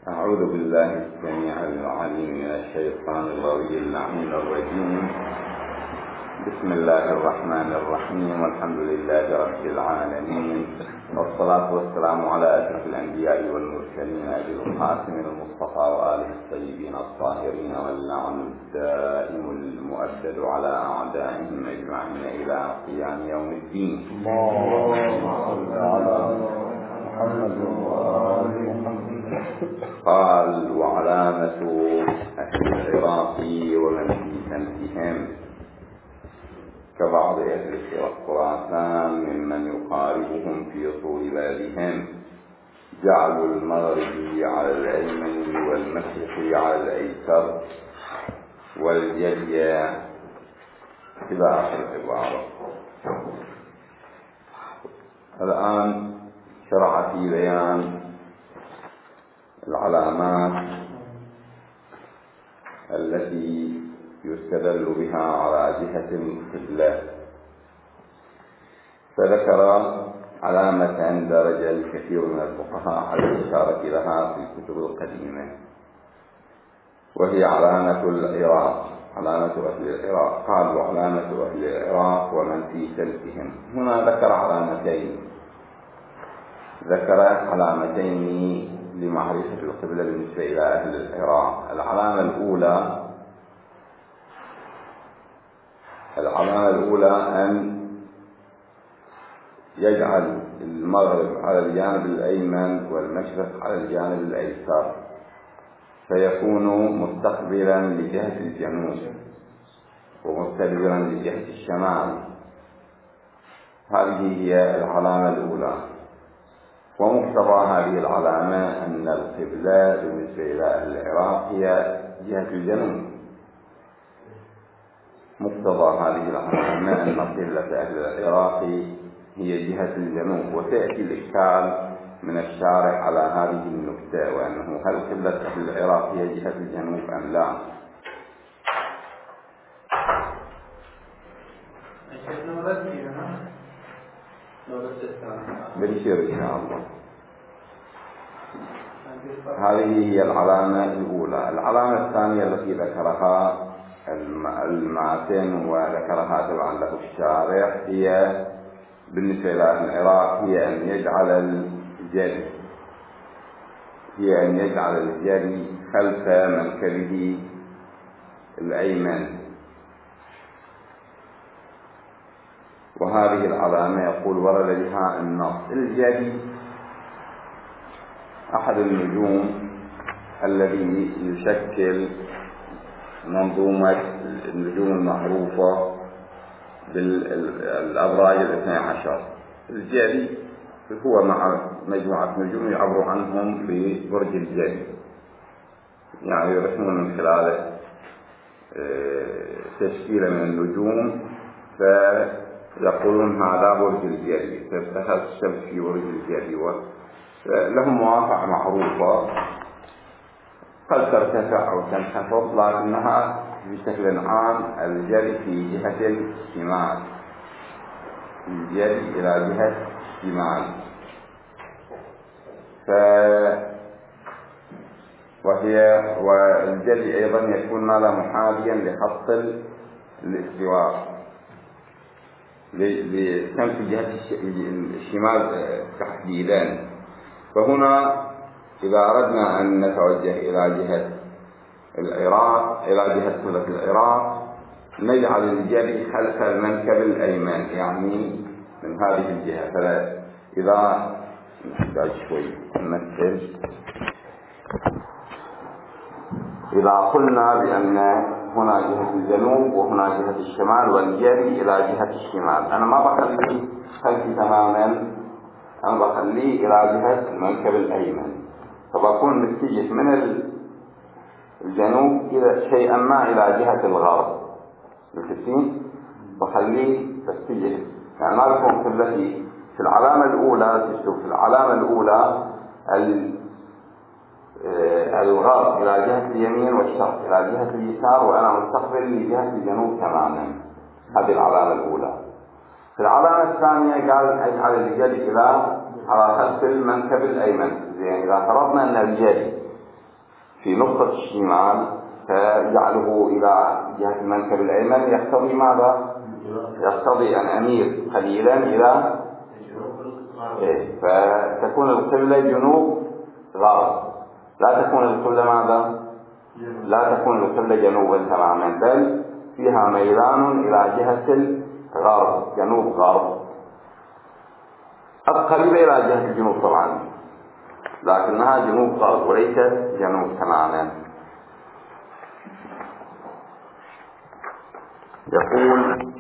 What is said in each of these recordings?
أعوذ بالله السميع العليم من الشيطان الغوي اللعين الرجيم. بسم الله الرحمن الرحيم، والحمد لله رب العالمين، والصلاة والسلام على أشرف الأنبياء والمرسلين أبي القاسم المصطفى وآله الطيبين الطاهرين، واللعن الدائم المؤبد على أعدائهم أجمعين إلى قيام يوم الدين. اللهم صل على محمد وآل محمد. قال: وعلامة أهل العراق ومن في سمتهم كبعض أهل خراسان ممن يقاربهم في طول بالهم جعلوا المغرب على الأيمن والمشرق على الأيسر والجلي إلى آخر العبارة. الآن شرع في بيان العلامات التي يستدل بها على جهة القبلة، فذكر علامة درج الكثير من الفقهاء على الإشارة لها في الكتب القديمة، وهي علامة العراق، علامة أهل العراق. قالوا علامة أهل العراق ومن في سلفهم. هنا ذكر علامتين لمعرفة القبلة بالنسبة إلى أهل العراق. العلامة الأولى أن يجعل المغرب على الجانب الأيمن والمشرق على الجانب الأيسر، فيكون مستقبلا لجهة الجنوب ومستدبرا لجهة الشمال. هذه هي العلامة الأولى. ومقتضى هذه العلامة أن القبلة بالنسبة إلى أهل العراق هي جهة الجنوب. مقتضى هذه العلامة أن قبلة أهل العراق هي جهة الجنوب. وتأتي الإشكال من الشارع على هذه النكتة، وأنه هل قبلة أهل العراق هي جهة الجنوب أم لا؟ بنشير إن شاء الله. هذه هي العلامة الأولى. العلامة الثانية التي ذكرها الماتن وذكرها طبعا له الشارع هي بالنسبة إلى أهل العراق هي أن يجعل الجري خلف منكبه الأيمن. وهذه العلامة يقول ورد بها النص. الجري أحد النجوم الذي يشكل منظومة النجوم المعروفة بالأبراج 12. الجري هو مع مجموعة نجوم يعبر عنهم ببرج الجري، يعني يرسمون من خلاله تشكيلة من النجوم، فيقولون هذا برج الجري، فاتخذ الشمس في برج الجري. لهم مواقع معروفة قد ترتفع أو تنخفض، لكنها بشكل عام الجري في جهة الشمال، الجري إلى جهة الشمال. والجري أيضا يكون ماذا محاذيا لخط الاستواء لشمس جهة الشمال تحديدا. فهنا إذا أردنا أن نتوجه إلى جهة العراق، إلى جهة قبلة العراق، نجعل الجري خلف المنكب الأيمن، يعني من هذه الجهة. فإذا نحتاج شوي نمثل، إذا قلنا بأن هنا جهة الجنوب وهنا جهة الشمال والجري إلى جهة الشمال، أنا ما بخليه خلفي تماما، أنا بخليه إلى جهة المنكب الأيمن، فبكون متجه من الجنوب إلى شيئا ما إلى جهة الغرب. بالكثير بخليه تتجه، يعني ما بكون قبلتي في العلامة الأولى. تشوف في العلامة الأولى الغرب إلى جهة اليمين والشرق إلى جهة اليسار، وأنا مستقبل لجهة الجنوب تماما. هذه العلامة الأولى. في العلامة الثانية قال اجعل الجري على خلف المنكب الأيمن. زين، إذا فرضنا أن الجري في نقطة الشمال فجعله إلى جهة المنكب الأيمن يقتضي ماذا؟ يقتضي أن أميل قليلا إلى فتكون القبلة جنوب غرب، لا تكون القبلة ماذا؟ لا تكون القبلة جنوبا تماما، بل فيها ميلان إلى جهة الغرب، جنوب غرب، قريبة إلى جهة الجنوب طبعا، لكنها جنوب غرب وليست جنوب تماما. يقول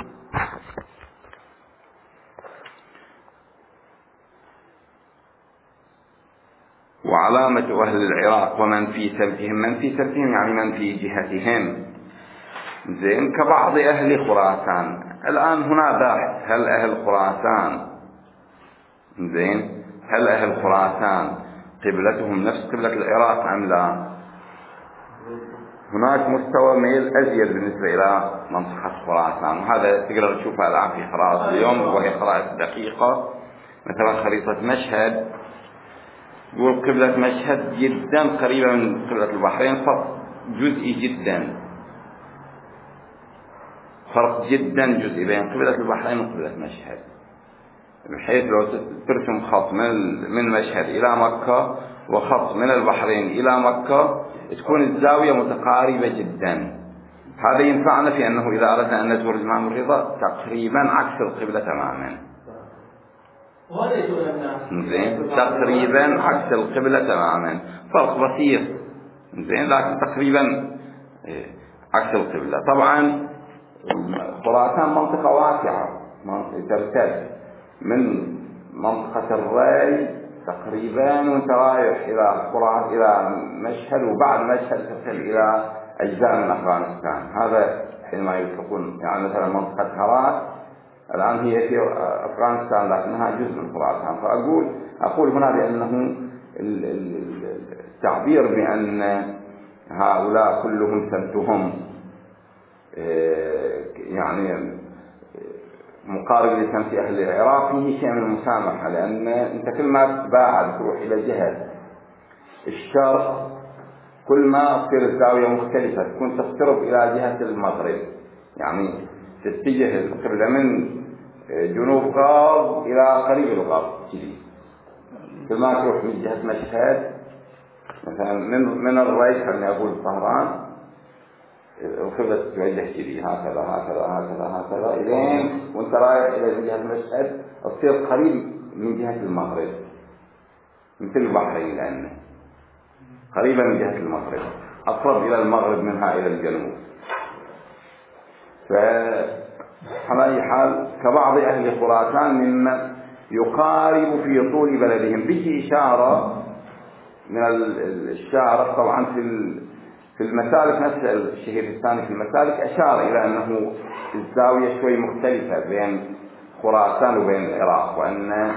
وعلامة أهل العراق ومن في سلفهم، من في سلفهم يعني من في جهتهم، زين، كبعض أهل خراسان. الآن هنا بحث، هل أهل خراسان، زين، هل أهل خراسان قبلتهم نفس قبلة العراق أم لا؟ هناك مستوى ميل أزيد بالنسبة إلى منطقة خراسان، وهذا تقدر تشوفها الآن في خرائط اليوم وهي خرائط دقيقة. مثلا خريطة مشهد يقول قبلة مشهد جدا قريبة من قبلة البحرين، فرق جزئي جدا، فرق جدا جزئي بين قبلة البحرين وقبلة مشهد، بحيث لو ترسم خط من مشهد إلى مكة وخط من البحرين إلى مكة تكون الزاوية متقاربة جدا. هذا ينفعنا في أنه إذا أردنا أن نزور الإمام الرضا تقريبا عكس القبلة تماما، زين، تقريبا عكس القبلة تماما، فرق بسيط، زين، لكن تقريبا عكس القبلة. طبعا خراسان منطقة واسعة، ترتد من منطقة الري تقريبا وانت رايح إلى مشهد، وبعد مشهد تصل إلى أجزاء من أفغانستان. هذا حينما يطلقون يعني مثلا منطقة هرات الآن هي في أفغانستان لكنها جزء من خراسان. فأقول هنا بأنه التعبير بأن هؤلاء كلهم سلفهم يعني مقارب لسمت أهل العراق فيه شيء من المسامحة، لأن أنت كل ما تباعد تروح إلى جهة الشرق كل ما تصير الزاوية مختلفة، تكون تقترب إلى جهة المغرب، يعني تتجه القبلة من جنوب غرب إلى قريب الغرب كذي. كل ما تروح من جهة مشهد مثلا من الري خليني أقول طهران، القبلة تتوجه كذي هكذا هكذا هكذا هكذا إلين وانت رايح إلى جهة المشهد تصير قريب من جهة المغرب، مثل البحرين لأنه قريبا من جهة المغرب، أقرب إلى المغرب منها إلى الجنوب. فعلى أي حال كبعض أهل خراسان ممن يقارب في طول بلدهم. به إشارة من الشارع طبعا في المسالك، نفس الشهير الثاني في المسالك أشار إلى أنه الزاوية شوي مختلفة بين خراسان وبين العراق، وأن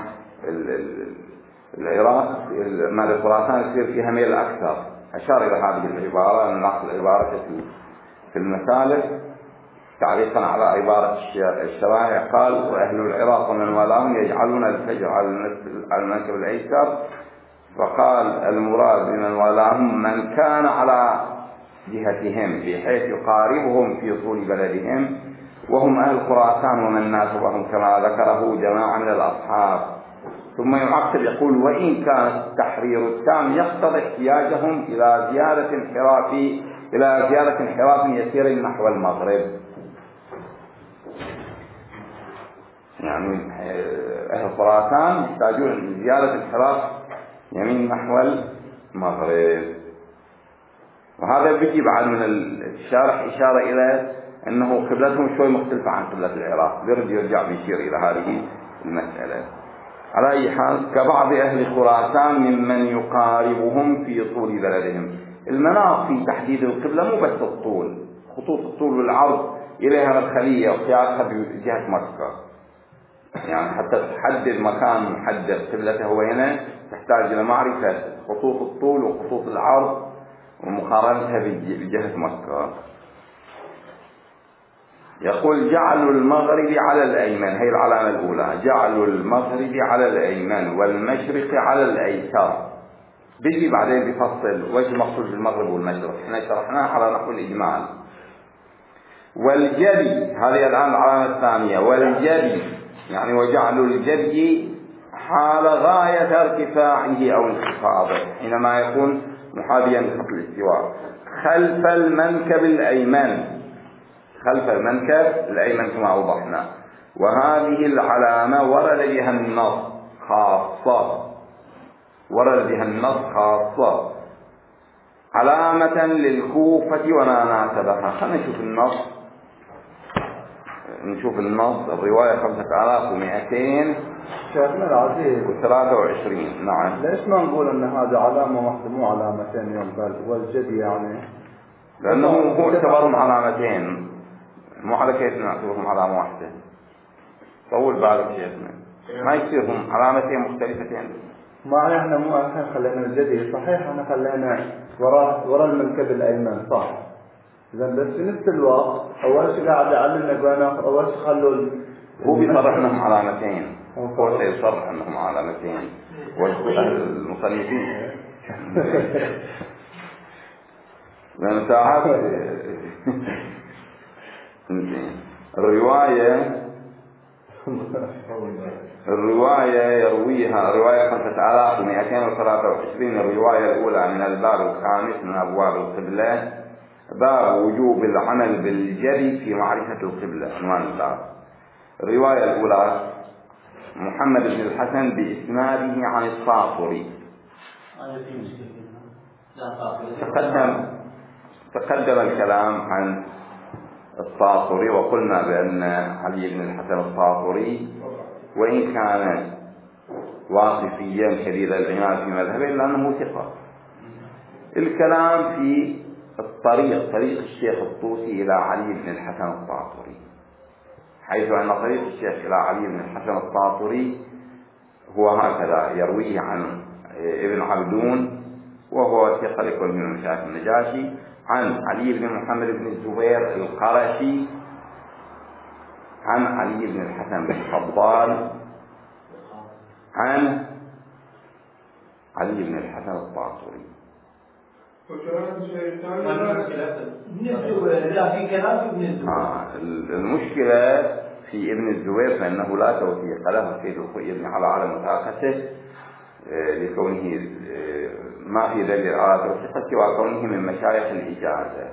العراق مال خراسان يصير فيها ميل أكثر. أشار إلى هذه العبارة، أن نأخذ العبارة في المسالك تعليقا على عبارة الشرائع. قال وأهل العراق ومن والاهم يجعلون الفجر على المنكب الأيسر، فقال المراد بمن والاهم من كان على جهتهم بحيث يقاربهم في طول بلدهم، وهم أهل خراسان ومن ناسبهم كما ذكره جماعة من الأصحاب. ثم يعقب يقول وإن كان التحرير التام يقتضي احتياجهم إلى زيادة انحراف يسير نحو المغرب. يعني أهل خراسان يحتاجون زيادة انحراف يمين نحو المغرب. وهذا بيجي بعد من الشارح إشارة إلى أنه قبلتهم شوي مختلفة عن قبلة العراق، يرجع بيشير إلى هذه المسألة. على أي حال كبعض أهل خراسان ممن يقاربهم في طول بلدهم. المناط في تحديد القبلة مو بس الطول، خطوط الطول والعرض إليها مدخلية وقياسها بجهة مكة، يعني حتى تحدد مكان محدد قبلته وين تحتاج إلى معرفة خطوط الطول وخطوط العرض ومقارنتها بجهة مكة. يقول جعل المغرب على الأيمن، هي العلامة الأولى، جعل المغرب على الأيمن والمشرق على الأيسر. بيجي بعدين بفصل وجه مقصود بالمغرب والمشرق، احنا شرحناه على نحو الإجمال. والجدي هذه الآن العلامة الثانية، والجدي يعني وجعل الجدي حال غاية ارتفاعه أو انخفاضه حينما يكون محاذيا لخط الاستواء خلف المنكب الأيمن، خلف المنكب الأيمن كما أوضحنا. وهذه العلامة ورد بها النص خاصة، ورد بها النص خاصة علامة للكوفة وما ناسبها. خلينا نشوف النص الرواية 5223. شيخنا العزيز. نعم. ليش ما نقول ان هذه علامة واحدة مو علامتين يوم والجدي يعني؟ لأنه هو اعتبرهم علامتين، مو على كيف نعتبرهم علامة واحدة. طول بالك شيخنا، ما يصيرهم علامتين مختلفتين. ما احنا مو الحين خلينا الجدي صحيح، احنا خلينا وراء المنكب الايمن صح. اذا بس في نفس الوقت اول شيء قاعد يعلمنا بين اول شيء خلوا هو بيصرح انهم علامتين، هو سيصرح انهم علامتين والمصنفين لأن ساعات الرواية يرويها رواية 5223. الرواية الأولى من الباب الخامس من أبواب القبلة، باب وجوب العمل بالجري في معرفة القبلة، عنوان الباب. الرواية الأولى محمد بن الحسن بإسناده عن الصافري. تقدم الكلام عن الصافري وقلنا بأن علي بن الحسن الصافري وإن كان واقفيا شديد العناية في مذهبه إلا أنه ثقة. الكلام في طريق الشيخ الطوسي إلى علي بن الحسن الصافري، حيث أن طريق الشيخ إلى علي بن الحسن الصافري هو هكذا: يرويه عن ابن عبدون وهو ثقة لكل من مشايخ النجاشي، عن علي بن محمد بن الزبير القرشي، عن علي بن الحسن بن الفضال، عن علي بن الحسن الطاطري. المشكلة في ابن الزبير فإنه لا توثيق له، سيد الخوي يبني على متاقته لكونه ما في دليل على توثيقه وكونه من مشايخ الإجازة.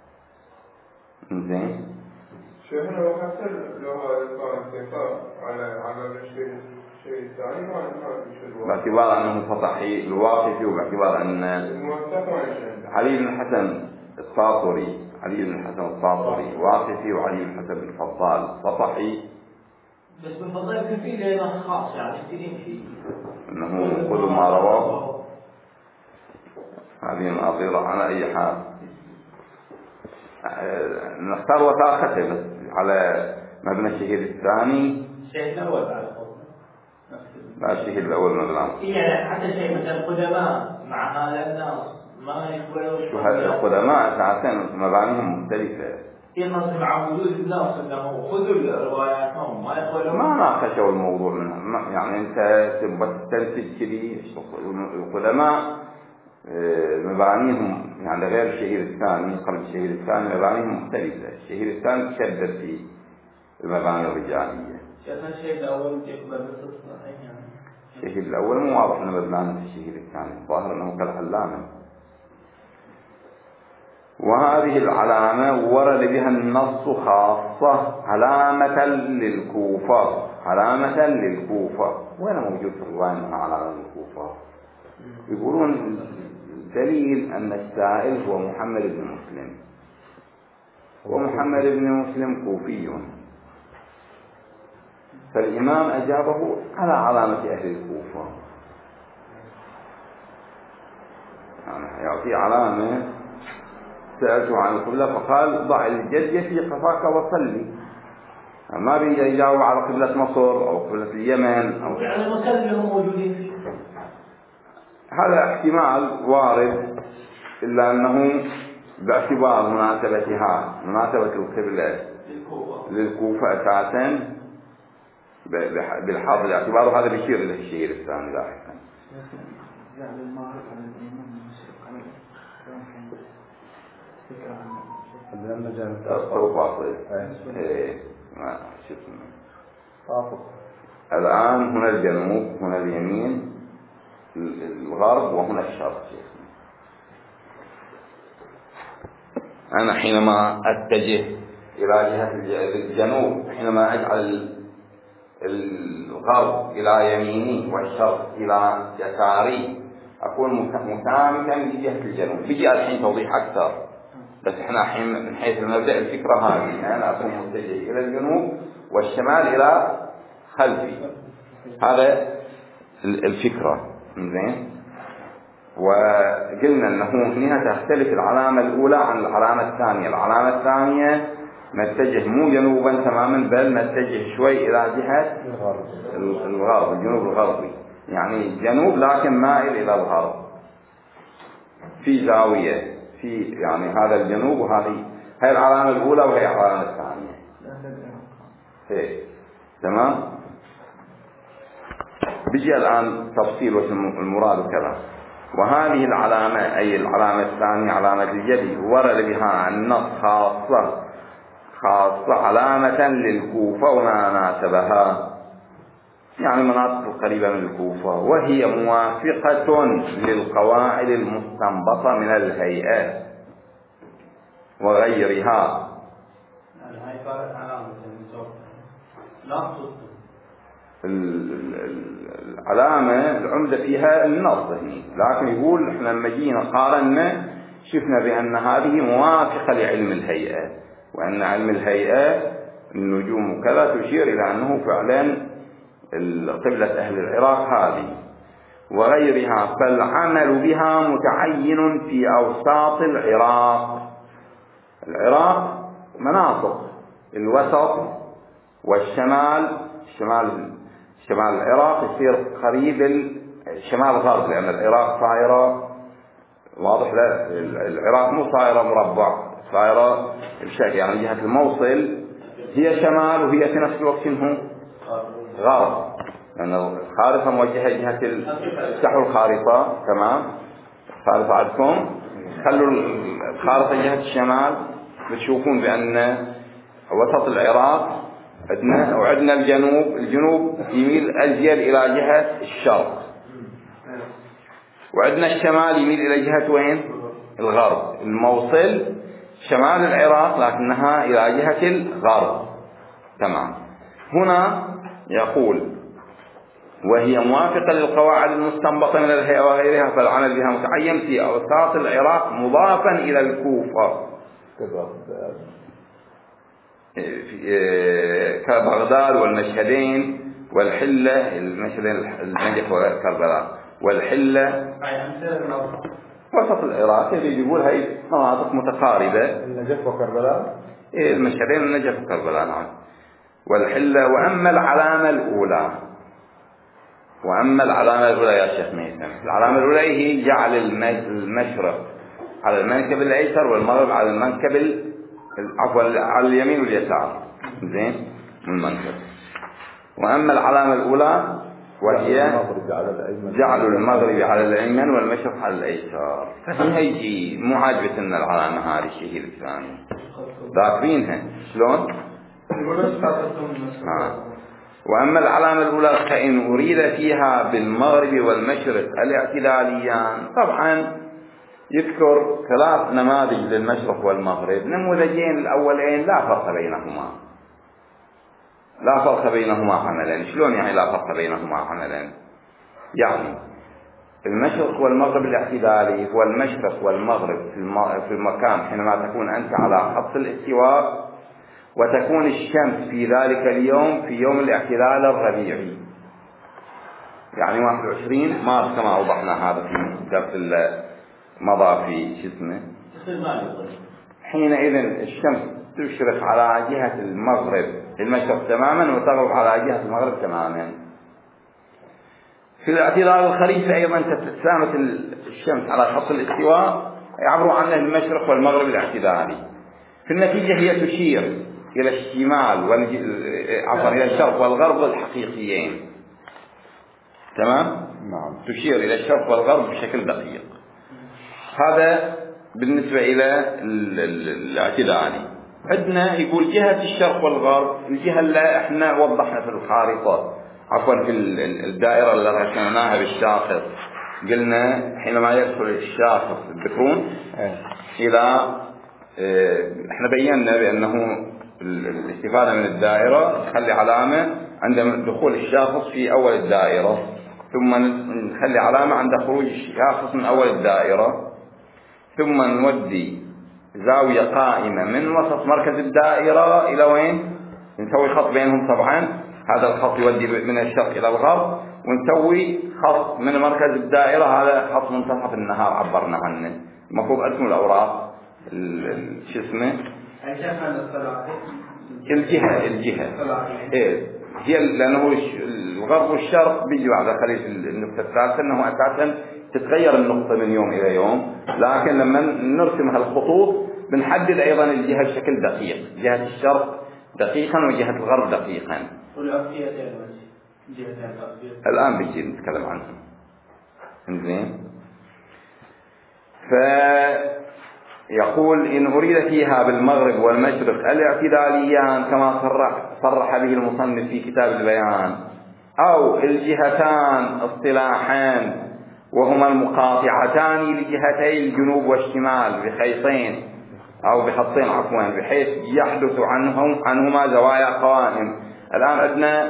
زين. شيخنا وحتى لو هذا كان ثقة على الشيء الثاني باعتبار أنه سطحي الواقفي، وباعتبار أن علي بن الحسن الطاطري واقفي، وعلي بن الحسن بن الفضال سطحي. بس بالفضل يمكن فيه لنا خاص يعني يستلم فيه أنه خذوا ما رواه. هذه الأضيرة على أي حال نختار وثاقته بس على مبنى الشهيد الثاني. الشهيد الأول بعد لا، الشهيد الأول مبنى. يعني حتى شيء مثلا القدماء مع هذا الناس ما يقبلوا. القدماء أساسا مبانيهم مختلفة. ينصب مع وجود الناس انه خذوا الرواياتهم ما يقبلوا. ما ناقشوا الموضوع منها، يعني أنت تبغى تستنتج كذي. القدماء مبانيهم يعني غير الشهيد الثاني، قبل الشهيد الثاني مبانيهم مختلفة. الشهيد الثاني تشدد في المباني الرجالية. الشهيد الأول يقبل بالصدفة يعني. الشهيد الأول مو واضح أنه مبنى في الشهيد الثاني، الظاهر أنه كالعلامة. وهذه العلامة ورد بها النص خاصة علامة للكوفة. وين موجود في الرواية علامة للكوفة؟ يقولون دليل أن السائل هو محمد بن مسلم، ومحمد بن مسلم كوفي، فالإمام أجابه على علامة أهل الكوفة، يعني يعطي علامة. سألته عن القبلة فقال ضع الجدية في قفاك وصلي. ما بيجي يجاوب على قبلة مصر أو قبلة اليمن أو يعني مسلمهم موجودين فيه. هذا احتمال وارد، إلا أنه باعتبار مناسبة القبلة للكوفة أساسا بالحاضر الاعتبار، هذا بيشير إلى الشيء الثاني لاحقا. يعني المعرفة عن الإمام لما جانب باطل. ما شو اسمه. الآن هنا الجنوب، هنا اليمين، الغرب، وهنا الشرق. أنا حينما أتجه إلى جهة الجنوب، حينما أجعل الغرب إلى يميني والشرق إلى يساري، أكون متامكا بجهة الجنوب. بيجي الحين توضيح أكثر، بس إحنا الحين من حيث المبدأ الفكرة هذه، أنا أكون متجه إلى الجنوب والشمال إلى خلفي. هذا الفكرة. زين. وقلنا أنه هنا تختلف العلامة الأولى عن العلامة الثانية. العلامة الثانية نتجه مو جنوبا تماما، بل نتجه شوي إلى جهة الغرب، الجنوب الغربي، يعني الجنوب لكن مائل إلى الغرب في زاوية، في يعني هذا الجنوب، وهذه هي العلامة الأولى وهي العلامة الثانية. تمام. بيجي الآن تفصيل المراد كذا. وهذه العلامة أي العلامة الثانية علامة الجدي ورد بها النص خاصة علامة للكوفة وما ناسبها، يعني مناطق القريبة من الكوفة، وهي موافقة للقواعد المستنبطة من الهيئات وغيرها. هاي صارت علامة لا العلامة العمدة فيها النص هنا، لكن يقول احنا لما جينا قارنا شفنا بأن هذه موافقة لعلم الهيئة، وأن علم الهيئة النجوم وكذا تشير إلى أنه فعلا قبلة أهل العراق هذه وغيرها، فالعمل بها متعين في أوساط العراق. العراق مناطق الوسط والشمال، شمال العراق يصير قريب الشمال الغرب، لأن العراق صايرة واضح لا، العراق مو صايرة مربع، صايرة بشكل يعني جهة الموصل هي شمال وهي في نفس الوقت شنو غرب، لأن الخارطة موجهة جهة افتحوا الخارطة. تمام. الخارطة عندكم خلوا الخارطة جهة الشمال، بتشوفون بأن وسط العراق عندنا، وعندنا الجنوب يميل أزيد إلى جهة الشرق، وعندنا الشمال يميل إلى جهة وين؟ الغرب. الموصل شمال العراق لكنها إلى جهة الغرب. تمام. هنا يقول وهي موافقة للقواعد المستنبطة من الهيئة وغيرها، فالعمل بها متعين في أوساط العراق مضافا إلى الكوفة كبغداد والمشهدين والحلة، المشهدين النجف وكربلاء والحلة وسط العراق. يقول هاي مناطق متقاربة، النجف وكربلاء، المشهدين النجف وكربلاء. نعم. والحلة. وأما العلامة الأولى يا شيخ ميثم، العلامة الأولى هي جعل المشرق على المنكب الأيسر والمغرب على المنكب على اليمين واليسار. زين من المنكب. وأما العلامة الأولى وهي جعل المغرب على الأيمن والمشرق على الأيسر. هيجي مو عاجبتنا العلامة هذه الشيء الثاني، ذاكرينها شلون؟ وأما العلامة الأولى فإن أريد فيها بالمغرب والمشرق الاعتداليان، طبعا يذكر 3 نماذج للمشرق والمغرب. نموذجين الأولين لا فرق بينهما عملا. شلون يعني لا فرق بينهما عملا؟ يعني المشرق والمغرب الاعتدالي هو المشرق والمغرب في المكان حينما تكون أنت على خط الاستواء، وتكون الشمس في ذلك اليوم في يوم الاعتدال الربيعي، يعني 21 مارس كما أوضحنا هذا في درس مضى في شسمه. حينئذ الشمس تشرق على جهة المشرق تماما وتغرب على جهة المغرب تماما. في الاعتدال الخريفي أيضا تتسامت الشمس على خط الاستواء، يعبر عنه المشرق والمغرب الاعتدالي. في النتيجة هي تشير إلى الشمال إلى الشرق والغرب الحقيقيين. تمام؟ نعم. تشير إلى الشرق والغرب بشكل دقيق. هذا بالنسبة إلى الاعتدالي عندنا يقول جهة الشرق والغرب، الجهة اللي احنا وضحنا في الخارطة عفوا في الدائرة اللي رسمناها بالشاخص، قلنا حينما يدخل الشاخص تذكرون إلى احنا بينا بأنه الاستفادة من الدائرة تخلي علامة عند دخول الشاخص في أول الدائرة، ثم نخلي علامة عند خروج الشاخص من أول الدائرة، ثم نودي زاوية قائمة من وسط مركز الدائرة إلى وين؟ نسوي خط بينهم طبعا، هذا الخط يودي من الشرق إلى الغرب، ونسوي خط من مركز الدائرة، هذا خط منتصف النهار عبرنا عنه. المفروض أسم الأوراق شو اسمه؟ الجهة إيه هي، لأنه الغرب والشرق بيجي بعد خليج النقطة الثالثة، أنه أساسا تتغير النقطة من يوم إلى يوم، لكن لما نرسم هالخطوط بنحدد أيضا الجهة بشكل دقيق، جهة الشرق دقيقا وجهة الغرب دقيقا. الآن بيجي نتكلم عنهم. إنزين، فيقول إن أريد فيها بالمغرب والمشرق الاعتداليان كما صرح به المصنف في كتاب البيان، أو الجهتان اصطلاحان وهما المقاطعتان لجهتي الجنوب والشمال بخيطين أو بخطين عفوا، بحيث يحدث عنهما زوايا قوائم. الآن عندنا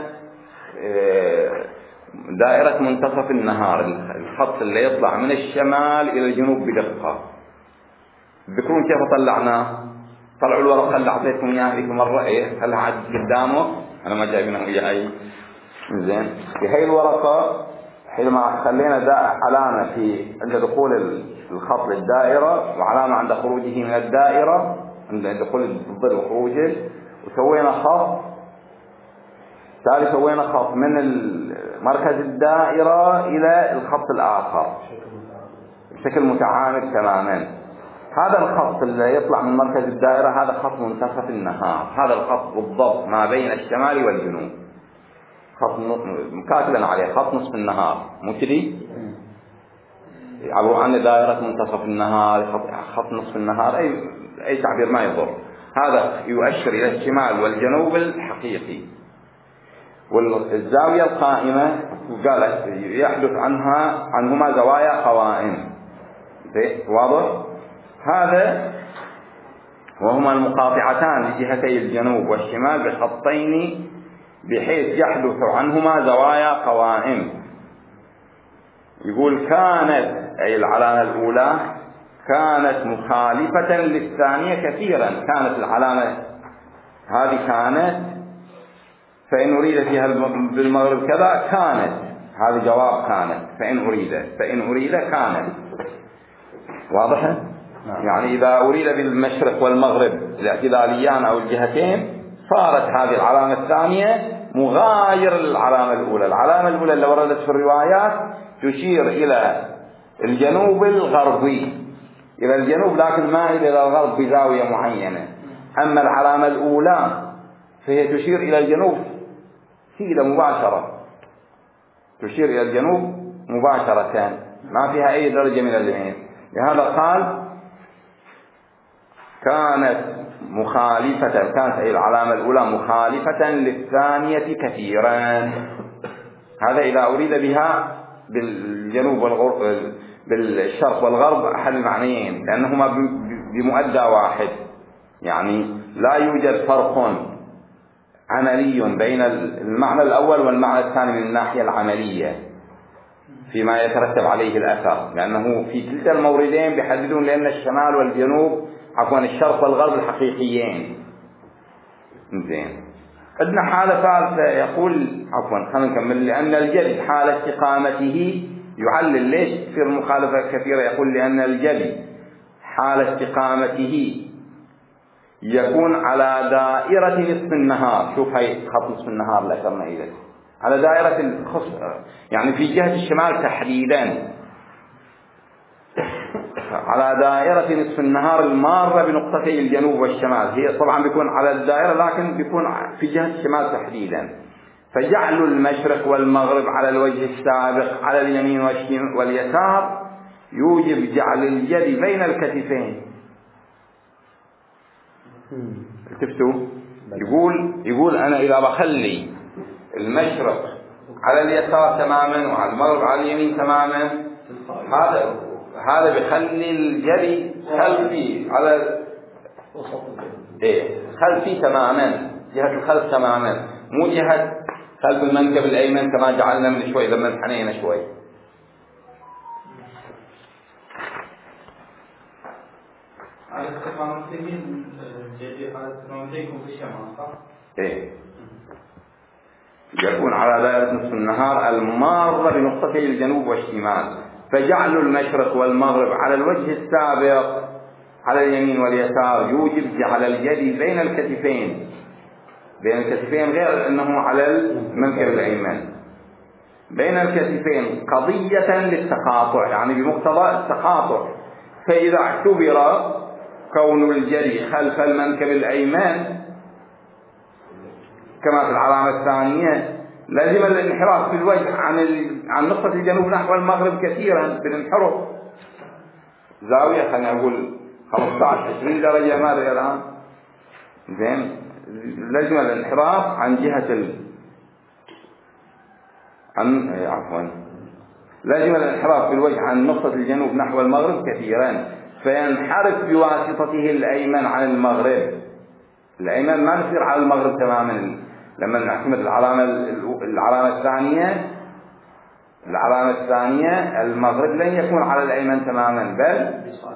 دائرة منتصف النهار، الخط اللي يطلع من الشمال إلى الجنوب بدقة. تذكرون كيف طلعناه؟ طلعوا الورقة اللي أعطيتكم إياها هذيك مرة، إيه خلها عاد قدامه، أنا ما جايبينها وياي. زين، في هاي الورقة حينما خلينا علامة في عند دخول الخط للدائرة، وعلامة عند خروجه من الدائرة، عند دخول الظل وخروجه، وسوينا خط تالي، سوينا خط من مركز الدائرة إلى الخط الآخر بشكل متعامد تماما. هذا الخط اللي يطلع من مركز الدائرة هذا خط منتصف النهار، هذا الخط بالضبط ما بين الشمال والجنوب، خط مكاتبا عليه خط نصف النهار، مو كذي؟ يعبروا عنه دائرة منتصف النهار، خط نصف النهار، أي تعبير ما يضر. هذا يؤشر إلى الشمال والجنوب الحقيقي. والزاوية القائمة قالت يحدث عنهما زوايا قوائم، واضح؟ هذا وهما المقاطعتان لجهتي الجنوب والشمال بخطين بحيث يحدث عنهما زوايا قوائم. يقول كانت أي العلامة الأولى كانت مخالفة للثانية كثيرا، كانت العلامة هذه كانت، فإن أريد فيها بالمغرب كذا كانت، هذا جواب كانت، فإن أريد كانت، واضحة؟ يعني إذا أريد بالمشرق والمغرب الاعتداليان أو الجهتين صارت هذه العلامة الثانية مغاير للعلامة الأولى. العلامة الأولى اللي وردت في الروايات تشير إلى الجنوب الغربي، إلى الجنوب لكن ما إلى الغرب بزاوية معينة. أما العلامة الأولى فهي تشير إلى الجنوب سيدة مباشرة، تشير إلى الجنوب مباشرة، ما فيها أي درجة من اليمين. لهذا قال كانت مخالفة، كانت أي العلامة الأولى مخالفة للثانية كثيرا. هذا إذا أريد بها بالجنوب والغرب، بالشرق والغرب أحد المعنيين، لأنهما بمؤدى واحد، يعني لا يوجد فرق عملي بين المعنى الأول والمعنى الثاني من الناحية العملية فيما يترتب عليه الأثر، لأنه في كلتا الموردين بيحددون لأن الشمال والجنوب عفوا الشرق والغرب الحقيقيين. زين، عندنا حالة ثالثة يقول عفوا خلينا نكمل، لأن الجلي حال استقامته يعلل ليش تصير مخالفة كثيرة، يقول لأن الجلي حال استقامته يكون على دائرة نصف النهار. شوف هاي خط نصف النهار اللي أشرنا إليه، على دائرة يعني في جهة الشمال تحديدا، على دائرة نصف النهار المارة بنقطتي الجنوب والشمال. هي طبعا بيكون على الدائرة لكن بيكون في جهة الشمال تحديدا. فجعل المشرق والمغرب على الوجه السابق على اليمين واليسار يوجب جعل اليد بين الكتفين. التفتوا يقول أنا إذا بخلي المشرق على اليسار تماما وعلى المغرب على اليمين تماما، هذا بيخلي الجري خلفي على خلفي تماما، جهة الخلف تماما، مو جهة خلف المنكب الأيمن كما جعلنا من شوي لما انحنينا شوي. على استقامة اليمين الجدي على استقامة يكون في الشمال صح؟ يكون على دائرة نصف النهار المارة بنقطتي الجنوب والشمال، فجعل المشرق والمغرب على الوجه السابق على اليمين واليسار يوجب جعل اليد بين الكتفين، غير أنه على المنكب الأيمن بين الكتفين قضية للتقاطع، يعني بمقتضى التقاطع. فإذا اعتبر كون الجري خلف المنكب الأيمن كما في العلامة الثانية لازم الانحراف في الوجه عن نقطة الجنوب نحو المغرب كثيرا، بننحرف زاوية خلينا نقول 15-20 درجة ما أدري الآن، زين، لازم الانحراف عن جهة لازم الانحراف في الوجه عن نقطة الجنوب نحو المغرب كثيرا، فينحرف بواسطته الأيمن عن المغرب. الأيمن ما نصير على المغرب تماما لما نعتمد العلامة الثانية المغرب لن يكون على الأيمن تماما، بل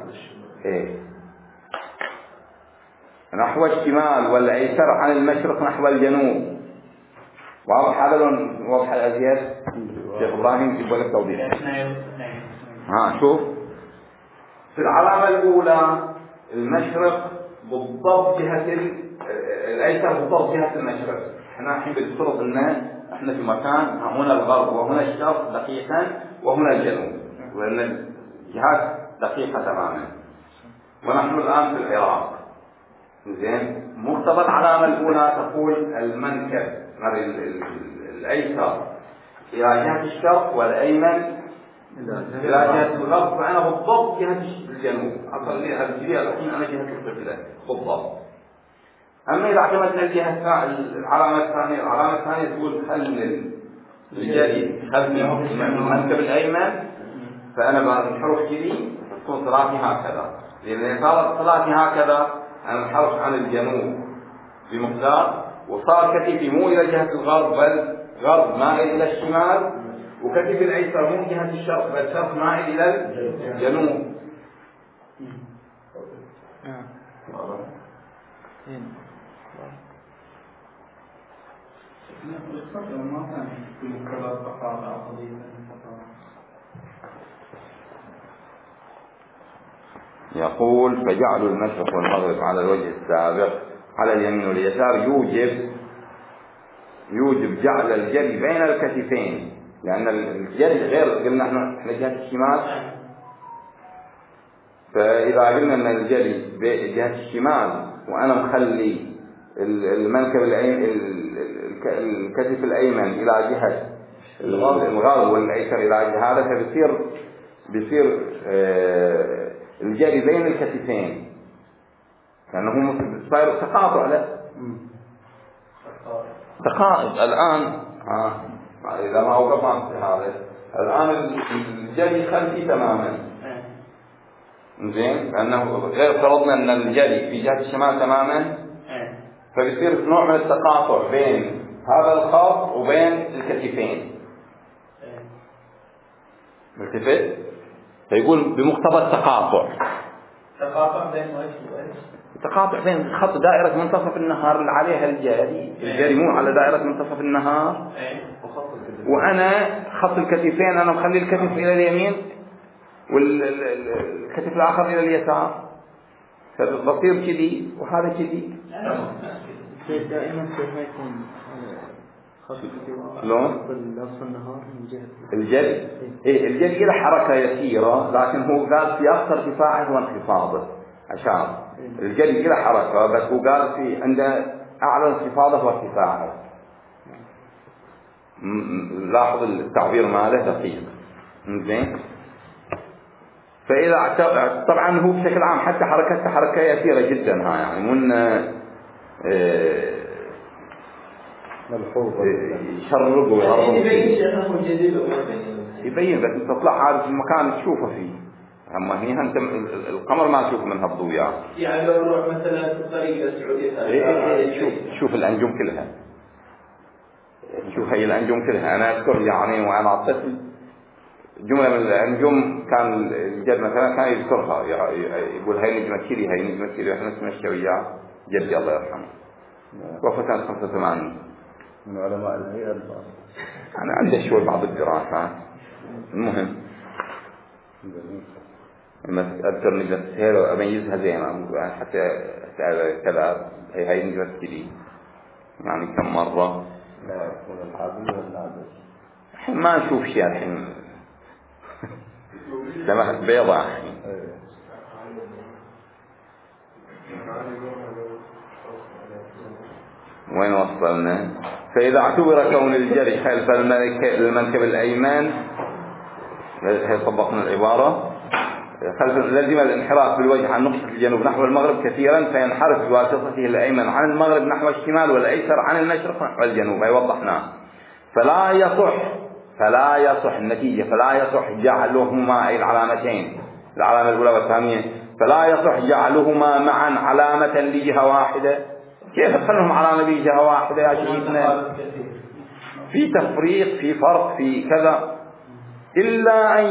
نحو الشمال والأيسر عن المشرق نحو الجنوب. واضح هذا واضح الأزياد شيخ إبراهيم يجيب لك توضيح. شوف في العلامة الأولى المشرق بالضبط جهة الأيسر بالضبط جهة المشرق. احنا الحين بنفترض ان احنا في مكان هنا الغرب وهنا الشرق دقيقا وهنا الجنوب، وان الجهات دقيقة تماما، ونحن الآن في العراق. زين، مقتضى العلامة الأولى تقول المنكب الأيسر إلى جهة الشرق والأيمن إلى جهة الغرب، فأنا بالضبط جهة الجنوب. أصلي الجهة الحين أنا جهة القبلة بالضبط. أما إذا اعتمدنا العلامة الثانية تقول خل الجري خلف المنكب الأيمن، فأنا بنحرف كذي تكون صلاتي هكذا، لأن صارت صلاتي هكذا أنا انحرف عن الجنوب بمقدار، وصار كتفي مو إلى جهة الغرب بل غرب مائل إلى الشمال، وكتف الأيسر مو جهة الشرق بل شرق مائل إلى الجنوب. يقول فجعل المشرق والمغرب على الوجه السابق على اليمين واليسار يوجب جعل الجري بين الكتفين، لأن الجري غير قلنا احنا جهة الشمال، فإذا قلنا أن الجري بجهة الشمال وأنا مخلي المنكب الكتف الأيمن إلى جهة الغرب والأيسر إلى جهة هذا، فبيصير الجري بين الكتفين، لأنه صار تقاطع. لا تقاطع الآن إذا ما وقفنا هذا الآن الجري خلفي تماما، زين، لأنه غير فرضنا أن الجري في جهة الشمال تماما، فبيصير نوع من التقاطع بين هذا الخط وبين الكتفين. ملتفت؟ فيقول بمقتضى التقاطع تقاطع بين خط دائرة منتصف النهار اللي عليها الجري مو على دائرة منتصف النهار، وأنا خط الكتفين أنا مخلي الكتف إلى اليمين والكتف الآخر إلى اليسار، فبصير كذي وهذا كذي. دائما كيف يكون شلون؟ نصف النهار من جهة الجري له حركة يسيرة، لكن هو قال في أقصى ارتفاعه وانخفاضه، عشان الجري له حركة، بس هو قال في عنده أعلى انخفاضه وارتفاعه. لاحظ التعبير ماله دقيق. زين، فإذا طبعا هو بشكل عام حتى حركته حركة يسيرة جدا ها، يعني من يشرب ويهرب يبين، بس انت تطلع هذا المكان تشوفه فيه، اما هنا انت القمر ما تشوف منها الضوء يعني لو نروح مثلا في الطريق السعودية شوف الأنجم كلها، شوف هي الأنجم كلها. أنا أذكر يعني وأنا طفل جملة من الأنجم كان الجد مثلا كان يذكرها، يقول هاي نجمة كذي هاي نجمة كذي، احنا نتمشى وياه جدي الله يرحمه توفى سنة 85 من علماء الهيئة. أنا عنده شوي بعض الدراسات. المهم أذكر نجمة السهيل وأميزها زين حتى كذا هاي نجمة كذي يعني كم مرة. لا يكون الحابل والنادر الحين ما نشوف شيء الحين سمحت بيضاء الحين. وين وصلنا؟ فإذا اعتبر كون الجري خلف المنكب الأيمن، هي طبقنا العبارة، خلف لزم الانحراف بالوجه عن نقطة الجنوب نحو المغرب كثيرا، فينحرف بواسطته الأيمن عن المغرب نحو الشمال والأيسر عن المشرق نحو الجنوب. أي وضحناه. فلا يصح النتيجة، فلا يصح جعلهما أي العلامتين، العلامة الأولى والثانية، فلا يصح جعلهما معا علامة لجهة واحدة. كيف تخلهم علامة لجهة واحدة يا شيخنا؟ في تفريق، في فرق، في كذا، إلا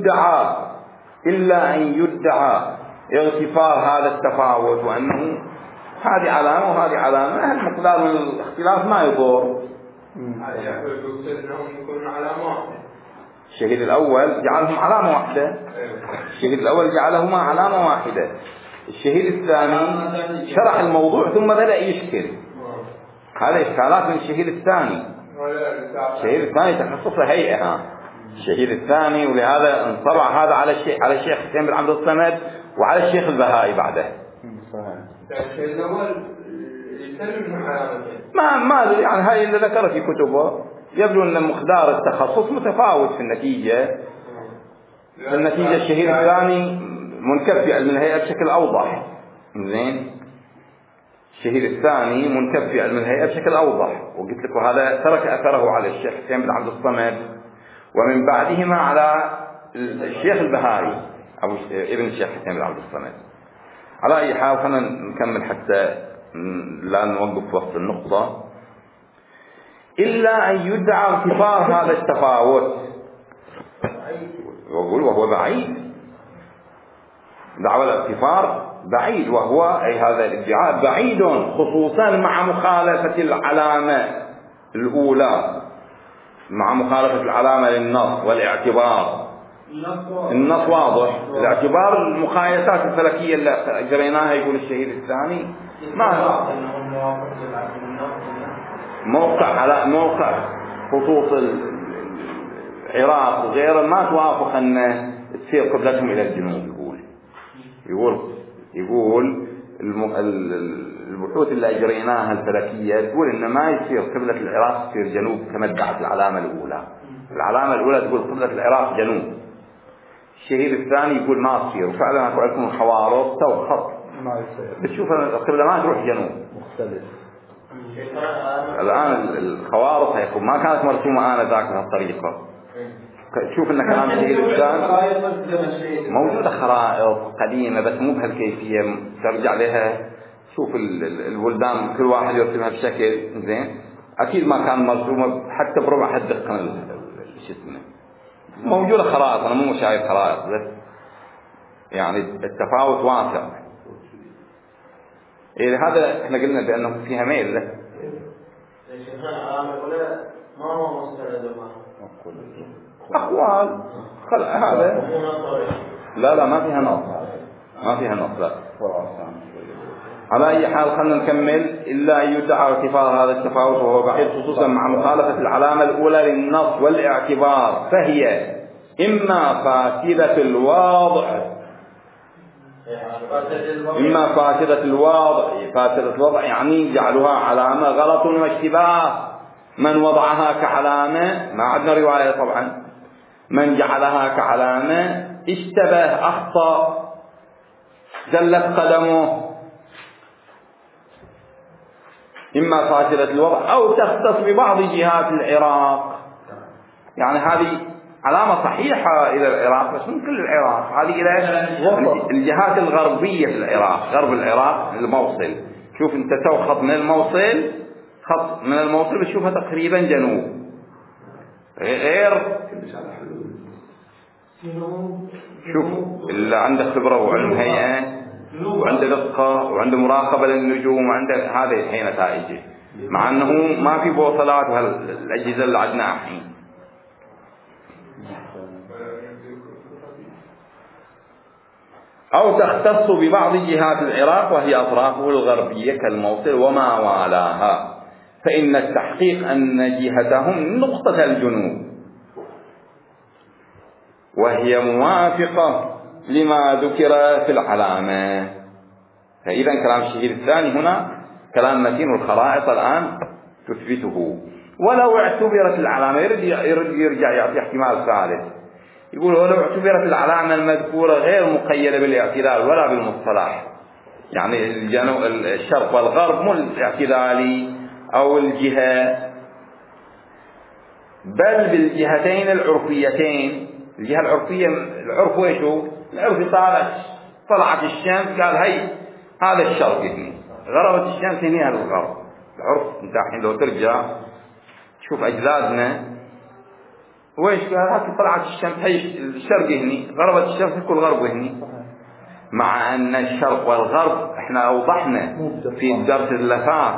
أن يدعى اغتفار هذا التفاوت، وأنه هذه علامة وهذه علامة، المقدار من الاختلاف ما يضر. الشهيد الأول جعلهم علامة واحدة، الشهيد الأول جعلهما علامة واحدة. الشهيد الثاني شرح الموضوع ثم بدأ يشكل، هذا إشكالات من الشهيد الثاني. الشهيد الثاني تخصصه هيئة، الشهيد الثاني، ولهذا انطبع هذا على الشيخ حسين بن عبد الصمد وعلى الشيخ البهائي بعده. الشهيد الأول يسلم علامتين. ما يعني هاي اللي ذكر في كتبه يبدو أن مقدار التخصص متفاوت في النتيجة. الشهيد الثاني منكب في علم الهيئة بشكل أوضح. زين، الشهيد الثاني منكب في علم الهيئة بشكل أوضح، وقلت لك هذا ترك أثره على الشيخ حسين بن عبد الصمد، ومن بعدهما على الشيخ البهائي أو ابن الشيخ حسين بن عبد الصمد. على أي حال خلينا نكمل حتى لا نوقف في وسط النقطة. إلا أن يدعى ارتفاع هذا التفاوت، وهو بعيد، دعوى الارتفاع بعيد، وهو أي هذا الادعاء بعيد، خصوصا مع مخالفة العلامة الأولى، مع مخالفة العلامة للنص والاعتبار. النص واضح، الاعتبار المقايسات الفلكية اللي جريناها يقول الشهيد الثاني ما موقع خطوط العراق وغيره ما توافق أن تصير قبلتهم إلى الجنوب. يقول البحوث اللي أجريناها الفلكية تقول إن ما يصير قبلة العراق تصير جنوب كما ادعت العلامة الأولى. العلامة الأولى تقول قبلة العراق جنوب، الشهيد الثاني يقول ما تصير، وفعلا أقول لكم الحوارث تو خط ما يصير، بتشوف القبلة ما تروح جنوب. مختلف. الآن الخوارط هيكون ما كانت مرسومة آنذاك بهالطريقة. تشوف ان كلام الشهيد الثاني موجودة خرائط قديمة بس مو بهالكيفية ترجع لها. شوف البلدان كل واحد يرسمها بشكل زين، اكيد ما كان مرسومة حتى بربع الدقة شو اسمه. موجودة خرائط، انا مو شايف خرائط بس يعني التفاوت واسع. هذا احنا قلنا بانه فيها ميل له. ما هو مستند أقوال هذا لا ما فيها نص، لا. على أي حال خلنا نكمل. إلا أن يدعى ارتفاع هذا التفاوت وهو بعيد، خصوصا مع مخالفة العلامة الأولى للنص والاعتبار، فهي إما فاسدة الوضع يعني جعلها علامة غلط واشتباه. من وضعها كعلامة ما عندنا رواية طبعا، من جعلها كعلامة اشتبه أخطأ زلت قدمه، إما فاشلة الوضع أو تختص ببعض جهات العراق. يعني هذه علامة صحيحة إلى العراق بس من كل العراق، هذه إلى الجهات الغربية في العراق، غرب العراق الموصل. شوف أنت تو خط من الموصل بتشوفها تقريبا جنوب، غير شوف اللي عنده خبرة وعلم هيئة وعنده دقة وعنده مراقبة للنجوم وعنده هذه الحين نتائجه، مع أنه ما في بوصلات وهالأجهزة اللي عندنا الحين. أو تختص ببعض جهات العراق وهي أطرافه الغربية كالموصل وما والاها، فإن التحقيق أن جهتهم نقطة الجنوب وهي موافقة لما ذكر في العلامة. فإذا كلام الشهيد الثاني هنا كلام متين، والخرائط الآن تثبته. ولو اعتبرت العلامة، يرجع يعطي احتمال ثالث، يقول ولو اعتبرت العلامة المذكورة غير مقيدة بالاعتدال ولا بالمصطلح، يعني الشرق والغرب مو الاعتدالي أو الجهة، بل بالجهتين العرفيتين. الجهة العرفية، العرف ويشو؟ العرف طلعت الشمس قال هي هذا الشرق هنا، غربت الشمس هنا هذا الغرب. العرف انت الحين لو ترجع تشوف أجدادنا ويش قال هاك طلعت الشمس هي الشرق هني، غربت الشمس كل غرب هني. مع أن الشرق والغرب احنا أوضحنا في الدرس اللي فات،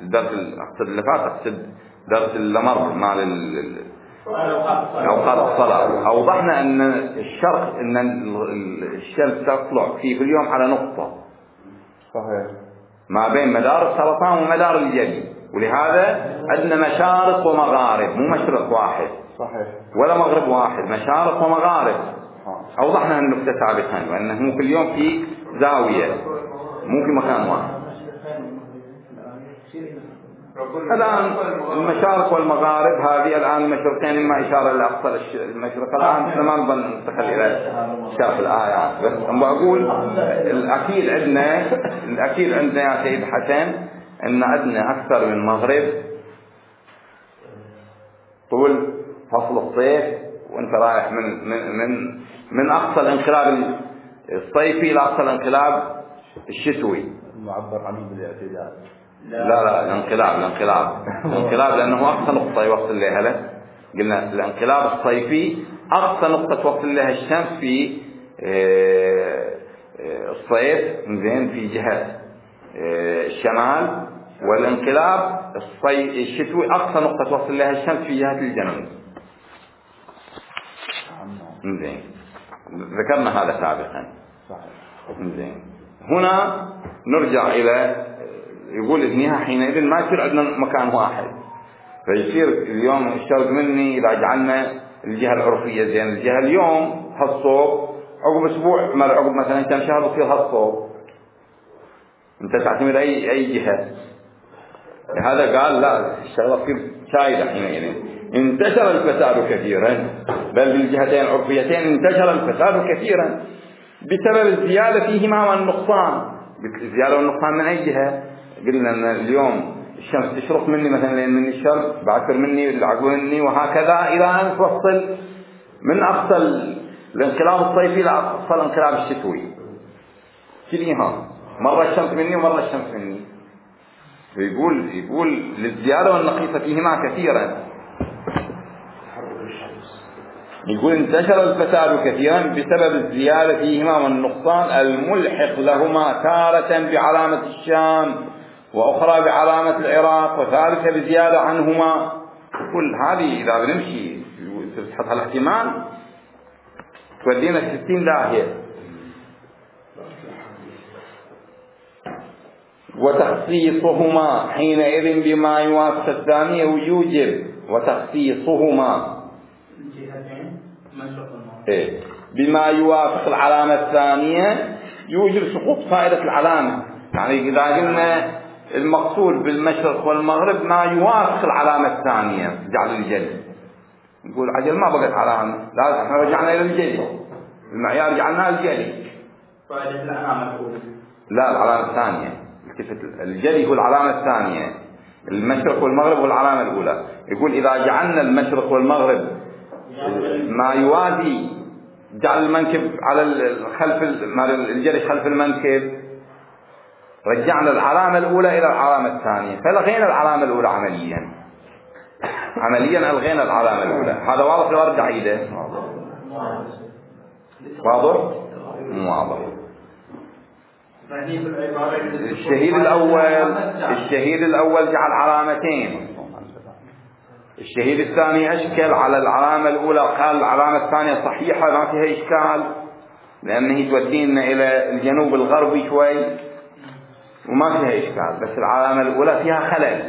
أقصد درس المر مع أوقات الصلاة، أوضحنا أن الشرق أن الشمس تطلع في اليوم على نقطة صحيح ما بين مدار السرطان ومدار الجلي، ولهذا عندنا مشارق ومغارب، مو مشرق واحد صحيح ولا مغرب واحد، مشارق ومغارب. أوضحنا النقطة سابقا، وأنه مو كل يوم في زاوية، مو في مكان واحد. الآن المشارق والمغارب هذه الآن المشرقين، إما إشارة لأقصى المشرق. الآن ما نظن ننتقل إلى شرح الآيات، بس أقول الأكيد عندنا يا سيد حسن أن عندنا أكثر من مغرب طول فصل الصيف، وأنت رايح من أقصى الانقلاب الصيفي إلى أقصى الانقلاب الشتوي، معبر عنه بالاعتدال. لا الانقلاب لأنه أقصى نقطة يوصل لها له. قلنا الانقلاب الصيفي أقصى نقطة توصل لها الشمس في الصيف زين في جهة الشمال، والانقلاب الشتوي أقصى نقطة توصل لها الشمس في جهة الجنوب. زين ذكرنا هذا سابقا. زين هنا نرجع إلى يقول إذنها حينئذ ما يصير عندنا مكان واحد، فيصير اليوم الشرق مني إذا جعلنا الجهة العرفية زين، الجهة اليوم هالصوب عقب أسبوع عقب مثلا كم شهر بصير هالصوب، أنت تعتمد أي جهة. هذا قال لا الشغلة تصير شايدة حينئذ. انتشر الفساد كثيرا، بل بالجهتين العرفيتين انتشر الفساد كثيرا بسبب الزيادة فيهما والنقصان. الزيادة والنقصان من أي جهة؟ قلنا أن اليوم الشمس تشرق مني مثلا لين مني الشرق، بعكر مني العقب مني، وهكذا إلى أن توصل من أقصى الانقلاب الصيفي إلى أقصى الانقلاب الشتوي. كلها مرة الشمس مني ومرة الشمس مني. يقول للزيادة والنقيصة فيهما كثيرا. يقول انتشر الفساد كثيرا بسبب الزيادة فيهما والنقصان الملحق لهما تارة بعلامة الشام وأخرى بعلامة العراق وثالثة بزيادة عنهما. كل هذه إذا بنمشي تحط الاحتمال تودينا 60 داهية. وتخصيصهما حينئذ بما يوافق الثانية ويوجب وتخصيصهما بما يوافق العلامة الثانية يوجب سقوط فائدة العلامة. يعني إذا قلنا المقصود بالمشرق والمغرب ما يوافق العلامة الثانية جعل الجلي، نقول عجل ما بقت علامة، لا احنا رجعنا إلى الجلي. المعيار جعلناه الجلي. فائدة العلامة الأولى. لا، العلامة الثانية. الجلي هو العلامة الثانية، المشرق والمغرب هو العلامة الأولى. يقول إذا جعلنا المشرق والمغرب ما يوازي، جعل المنكب على خلف الجلي خلف المنكب، رجعنا العلامة الأولى إلى العلامة الثانية، فلغينا العلامة الأولى عمليا ألغينا العلامة الأولى. هذا واضح ولا أرجع عيده؟ واضح؟ مو واضح. الشهيد الأول جعل علامتين، الشهيد الثاني أشكل على العلامة الأولى، قال العلامة الثانية صحيحة ما فيها إشكال، لأنه تودينا إلى الجنوب الغربي شوي وما فيها إشكال، بس العلامة الأولى فيها خلل.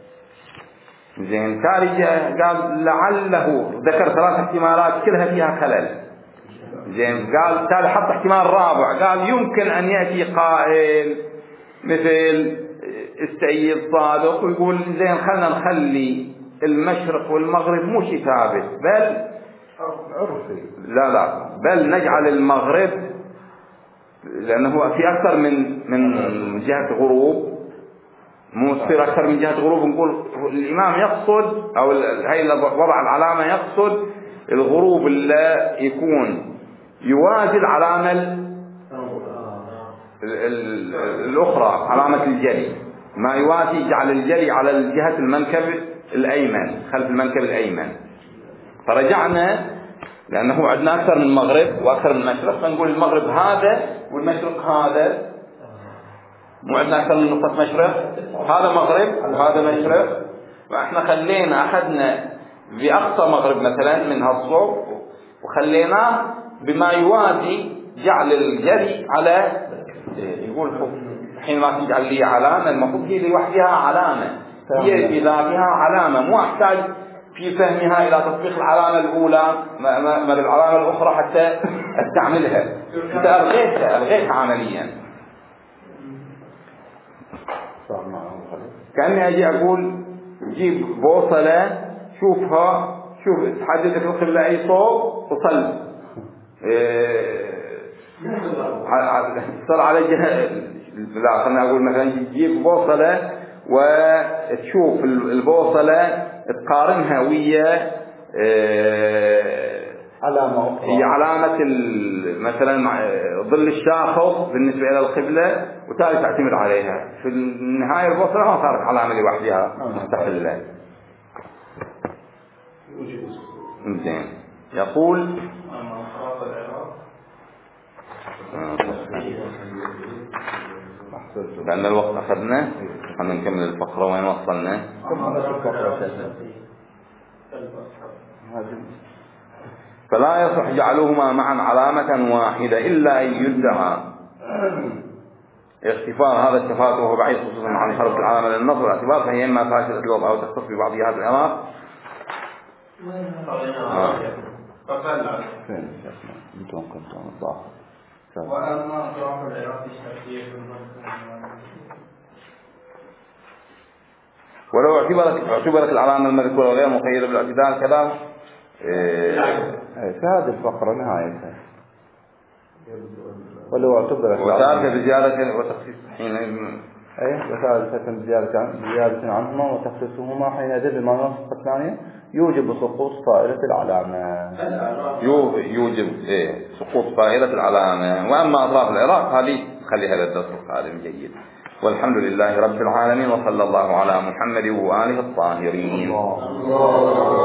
زين، تالي قال لعله ذكر 3 احتمالات كلها فيها خلل. زين، قال تالي حط احتمال رابع، قال يمكن أن يأتي قائل مثل السيد صادق ويقول زين خلنا نخلي المشرق والمغرب مو شيء ثابت، بل عرفي، لا بل نجعل المغرب، لأنه في أكثر من جهة غروب، مو تصير أكثر من جهة غروب، نقول الإمام يقصد أو هاي وضع العلامة يقصد الغروب اللي يكون يوازي العلامة الأخرى، علامة الجلي، ما يوازي جعل الجلي على الجهة المنكب الأيمن، خلف المنكب الأيمن. فرجعنا لأنه عندنا أكثر من مغرب وأكثر من مشرق، فنقول المغرب هذا والمشرق هذا، مو عندنا أكثر من نقطة مشرق، هذا مغرب وهذا مشرق، وإحنا خلينا أخذنا بأقصى مغرب مثلا من هالصوب وخليناه بما يوازي جعل الجلي على، يقول حين ما تجعل لي علامة المفروض هي لوحدها علامة، هي بذاتها علامة، مو أحتاج في فهمها إلى تطبيق العلامة الأولى ما بالعلامة الأخرى حتى استعملها. أنت ألغيتها عمليا. كأني أجي أقول جيب بوصلة شوفها، شوف تحدد القبلة أي صوب وصل، صار على جهة، لا خلنا أقول مثلا جيب بوصلة وتشوف البوصلة تقارنها ويا علامة، هي علامة مثلا ظل الشاخص بالنسبة إلى القبلة، وتالي تعتمد عليها. في النهاية البوصلة ما صارت علامة لوحدها مستقلة. زين، يقول لأن الوقت أخذنا، خلنا نكمل الفقرة. وين وصلنا؟ فلا يصح جعلهما معا علامة واحدة إلا أن يدعى اختفاء هذا التفاوت وهو بعيد خصوصا عن حرف العلامة للنصب والاعتبار، فهي إما فاشلة الوضع أو تختص ببعض هذه العراق. وأما أطراف العراق الشرقية ولو اعتبرت العلامة المذكورة غير مقيدة بالاعتدال كذا في هذه الفقرة نهايتها. ولو اعتبرت وثالثة بزيادة وتخصيص حين وثالثة بزيادة عنهما وتخصيصهما حينئذ بما نص الثانية يوجب سقوط فائدة العلامة. يوجب سقوط فائدة العلامة. وأما أطراف العراق هذه خليها للدرس القادم. جيد، والحمد لله رب العالمين، وصلى الله على محمد وآله الطاهرين.